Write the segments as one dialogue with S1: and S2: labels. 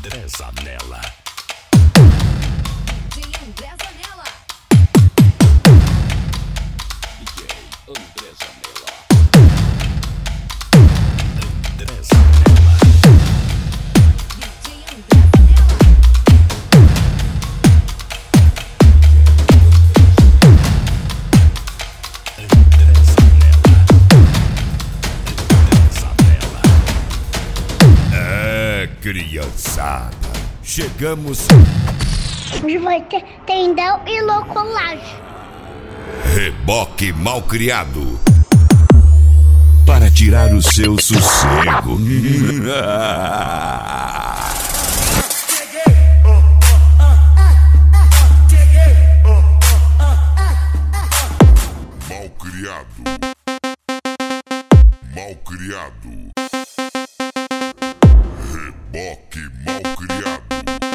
S1: André Zanella.
S2: DJ André Zanella.
S1: DJ André Zanella. André Zanella.
S2: DJ André Zanella.
S1: André Zanella. André Zanella. É, criançada, chegamos.
S3: Hoje vai ter tendão e locolagem.
S1: Reboque Malcriado. Para tirar o seu sossego.
S4: Malcriado. Malcriado. Reboque malcriado.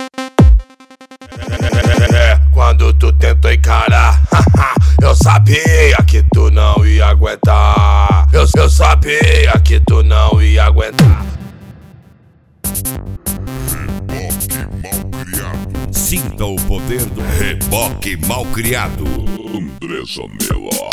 S5: Quando tu tentou encarar, eu sabia que tu não ia aguentar. Eu sabia que tu não ia aguentar.
S4: Reboque malcriado.
S1: Sinta o poder do Reboque Malcriado.
S4: André Zanella.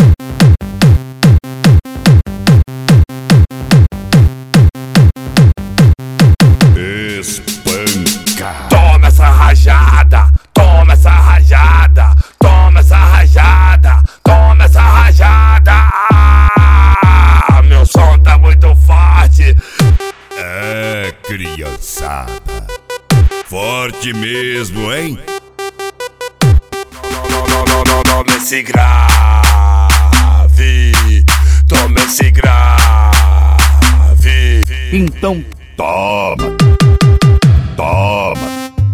S1: Espanca.
S5: Toma essa rajada, toma essa rajada, toma essa rajada, toma essa rajada. Ah, meu som tá muito forte.
S1: É, criançada, forte mesmo, hein?
S5: Não, toma esse grave, toma esse grave.
S1: Então toma, toma,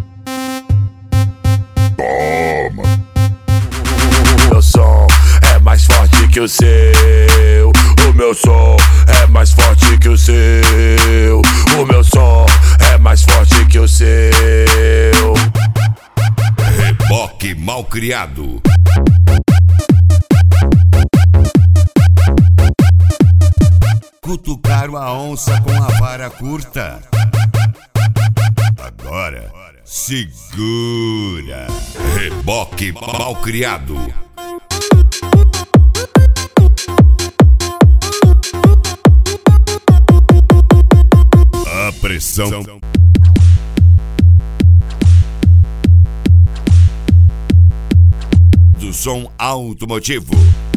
S4: Toma.
S5: Meu som é mais forte que o seu. O meu som é mais forte que o seu. O meu som é mais forte que o seu.
S1: Reboque Malcriado. Cutucaram a onça com a vara curta. Agora, segura. Reboque Malcriado. A pressão do som automotivo.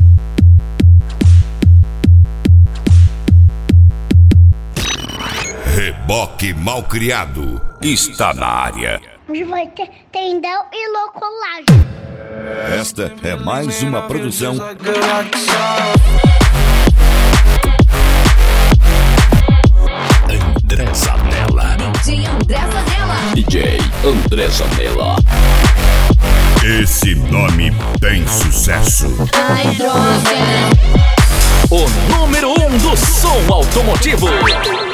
S1: Reboque Malcriado está na área.
S3: Hoje vai ter tendão e locolagem.
S1: Esta é mais uma produção André Zanella.
S2: DJ André Zanella.
S1: DJ André Zanella. Esse nome tem sucesso.
S2: Ai, droga.
S6: O número 1 do som automotivo.